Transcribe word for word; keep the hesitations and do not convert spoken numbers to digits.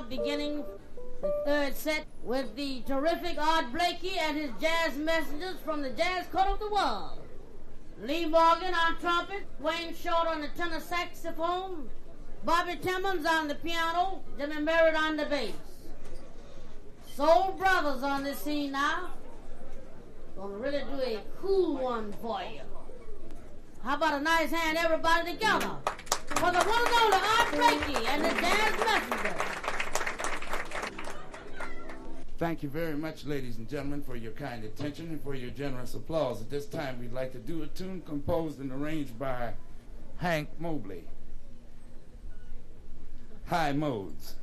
now beginning the third set with the terrific Art Blakey and his jazz messengers from the Jazz Court of the World. Lee Morgan on trumpet, Wayne Short on the tenor saxophone, Bobby Timmons on the piano, Jimmy Merritt on the bass. Soul Brothers on the scene now. Gonna really do a cool one for you. How about a nice hand, everybody together, for the one and only Art Blakey and the Jazz Messenger. Thank you very much, ladies and gentlemen, for your kind attention and for your generous applause. At this time, we'd like to do a tune composed and arranged by Hank Mobley. High Modes.